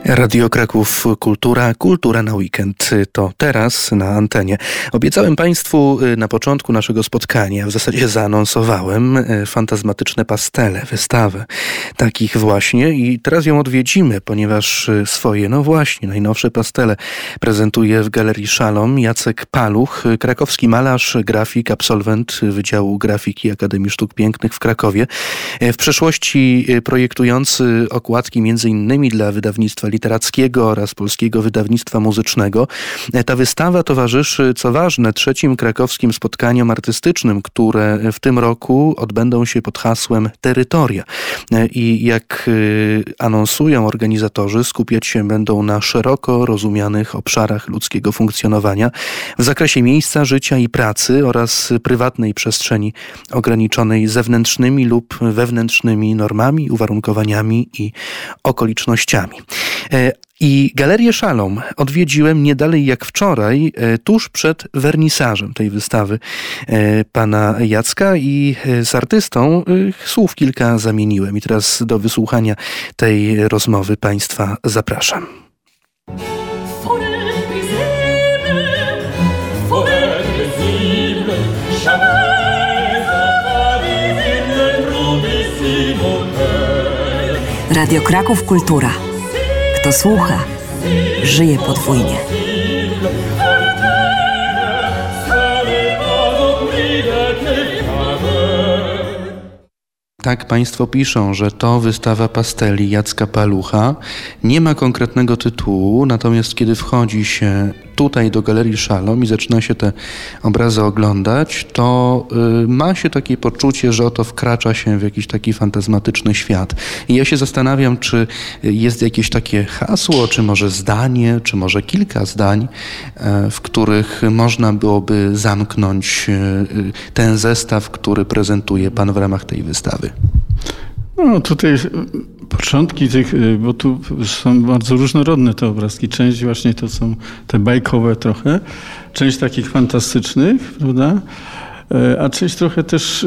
Radio Kraków Kultura na weekend. To teraz na antenie. Obiecałem Państwu na początku naszego spotkania, w zasadzie zaanonsowałem fantazmatyczne pastele, wystawę takich właśnie i teraz ją odwiedzimy, ponieważ swoje, najnowsze pastele prezentuje w Galerii Szalom Jacek Paluch, krakowski malarz, grafik, absolwent Wydziału Grafiki Akademii Sztuk Pięknych w Krakowie. W przeszłości projektujący okładki m.in. dla wydawnictwa literackiego oraz Polskiego Wydawnictwa Muzycznego. Ta wystawa towarzyszy, co ważne, 3. krakowskim spotkaniom artystycznym, które w tym roku odbędą się pod hasłem Terytoria. I jak anonsują organizatorzy, skupiać się będą na szeroko rozumianych obszarach ludzkiego funkcjonowania w zakresie miejsca, życia i pracy oraz prywatnej przestrzeni ograniczonej zewnętrznymi lub wewnętrznymi normami, uwarunkowaniami i okolicznościami. I Galerię Szalom odwiedziłem nie dalej jak wczoraj, tuż przed wernisażem tej wystawy pana Jacka i z artystą słów kilka zamieniłem. I teraz do wysłuchania tej rozmowy Państwa zapraszam. Radio Kraków Kultura. Kto słucha, żyje podwójnie. Tak Państwo piszą, że to wystawa pasteli Jacka Palucha. Nie ma konkretnego tytułu, natomiast kiedy wchodzi się tutaj do Galerii Szalom i zaczyna się te obrazy oglądać, to ma się takie poczucie, że oto wkracza się w jakiś taki fantazmatyczny świat. I ja się zastanawiam, czy jest jakieś takie hasło, czy może zdanie, czy może kilka zdań, w których można byłoby zamknąć ten zestaw, który prezentuje Pan w ramach tej wystawy. No tutaj początki tych, bo tu są bardzo różnorodne te obrazki. Część właśnie to są te bajkowe trochę, część takich fantastycznych, prawda? A część trochę też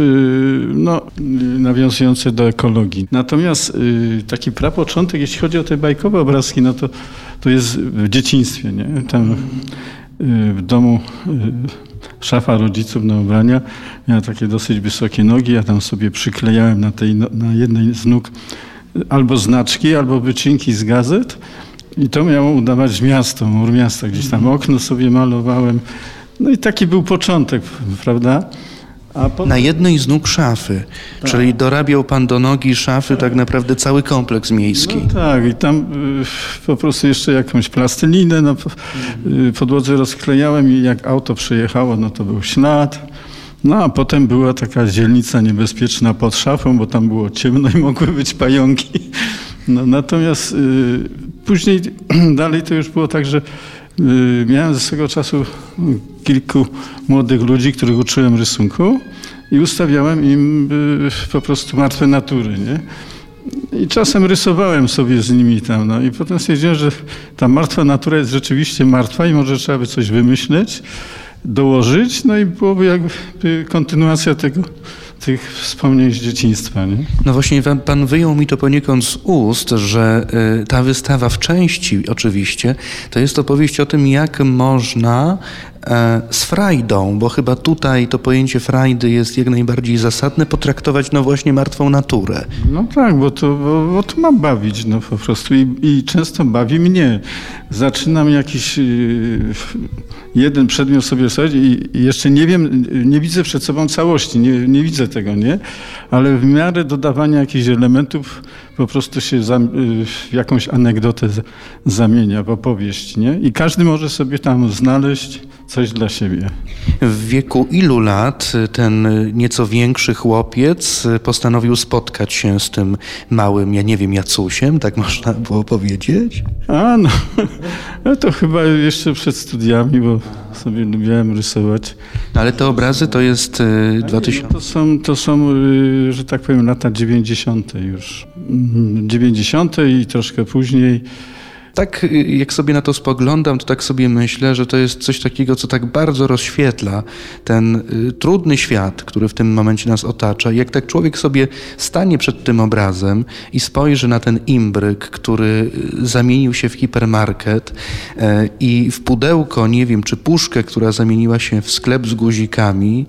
nawiązujące do ekologii. Natomiast taki prapoczątek, jeśli chodzi o te bajkowe obrazki, no to jest w dzieciństwie, nie? Tam w domu szafa rodziców na ubrania miała takie dosyć wysokie nogi. Ja tam sobie przyklejałem na jednej z nóg albo znaczki, albo wycinki z gazet i to miało udawać miasto, mur miasta. Gdzieś tam okno sobie malowałem. No i taki był początek, prawda? A potem... Na jednej z nóg szafy, tak. Czyli dorabiał Pan do nogi szafy tak naprawdę cały kompleks miejski. No tak, i tam po prostu jeszcze jakąś plastylinę na podłodze rozklejałem i jak auto przejechało, no to był ślad. No a potem była taka dzielnica niebezpieczna pod szafą, bo tam było ciemno i mogły być pająki. No, natomiast później dalej to już było tak, że miałem ze swego czasu kilku młodych ludzi, których uczyłem rysunku i ustawiałem im po prostu martwe natury, nie? I czasem rysowałem sobie z nimi tam, no i potem stwierdziłem, że ta martwa natura jest rzeczywiście martwa i może trzeba by coś wymyśleć, dołożyć, no i byłoby jakby kontynuacja tych wspomnień z dzieciństwa, nie? No właśnie Pan wyjął mi to poniekąd z ust, że ta wystawa w części oczywiście to jest opowieść o tym, jak można z frajdą, bo chyba tutaj to pojęcie frajdy jest jak najbardziej zasadne, potraktować właśnie martwą naturę. No tak, bo to ma bawić po prostu i często bawi mnie. Zaczynam jakiś jeden przedmiot sobie rysować i jeszcze nie wiem, nie widzę przed sobą całości, nie widzę tego, nie? Ale w miarę dodawania jakichś elementów po prostu się w jakąś anegdotę zamienia, w opowieść, nie? I każdy może sobie tam znaleźć coś dla siebie. W wieku ilu lat ten nieco większy chłopiec postanowił spotkać się z tym małym, ja nie wiem, Jacusiem, tak można było powiedzieć? No to chyba jeszcze przed studiami, bo sobie lubiłem rysować. Ale te obrazy to jest 2000... To są, że tak powiem, lata 90. już. 90. i troszkę później. Tak jak sobie na to spoglądam, to tak sobie myślę, że to jest coś takiego, co tak bardzo rozświetla ten trudny świat, który w tym momencie nas otacza. Jak tak człowiek sobie stanie przed tym obrazem i spojrzy na ten imbryk, który zamienił się w hipermarket i w pudełko, nie wiem, czy puszkę, która zamieniła się w sklep z guzikami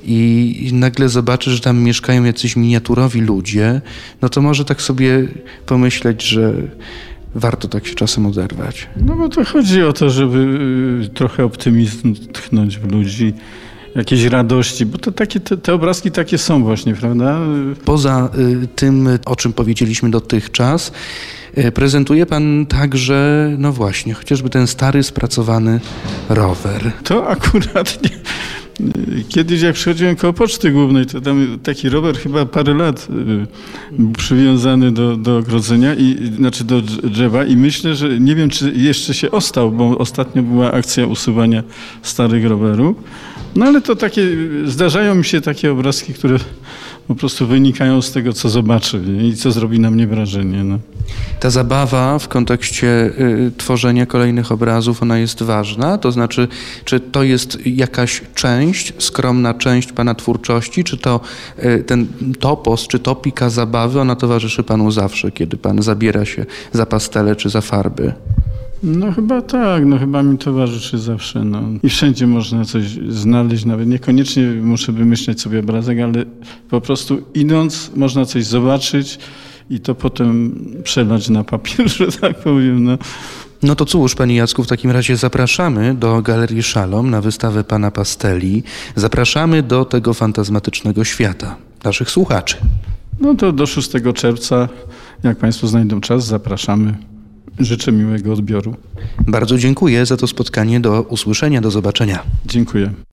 i nagle zobaczy, że tam mieszkają jacyś miniaturowi ludzie, no to może tak sobie pomyśleć, że warto tak się czasem oderwać. No bo to chodzi o to, żeby trochę optymizmu tchnąć w ludzi, jakiejś radości, bo to takie, te obrazki takie są właśnie, prawda? Poza tym, o czym powiedzieliśmy dotychczas, prezentuje pan także, no właśnie, chociażby ten stary, spracowany rower. To akurat nie. Kiedyś jak przychodziłem koło Poczty Głównej, to tam taki rower chyba parę lat był przywiązany do ogrodzenia, znaczy do drzewa i myślę, że nie wiem, czy jeszcze się ostał, bo ostatnio była akcja usuwania starych rowerów. No ale to takie, zdarzają mi się takie obrazki, które po prostu wynikają z tego, co zobaczę i co zrobi na mnie wrażenie. No. Ta zabawa w kontekście tworzenia kolejnych obrazów, ona jest ważna? To znaczy, czy to jest jakaś część, skromna część pana twórczości, czy to ten topos, czy topika zabawy, ona towarzyszy panu zawsze, kiedy pan zabiera się za pastele czy za farby? No chyba tak, no chyba mi towarzyszy zawsze. No. I wszędzie można coś znaleźć, nawet niekoniecznie muszę wymyślać sobie obrazek, ale po prostu idąc można coś zobaczyć i to potem przelać na papier, że tak powiem. No. No to cóż, panie Jacku, w takim razie zapraszamy do Galerii Szalom na wystawę pana pasteli. Zapraszamy do tego fantazmatycznego świata naszych słuchaczy. No to do 6 czerwca, jak państwo znajdą czas, zapraszamy. Życzę miłego odbioru. Bardzo dziękuję za to spotkanie. Do usłyszenia, do zobaczenia. Dziękuję.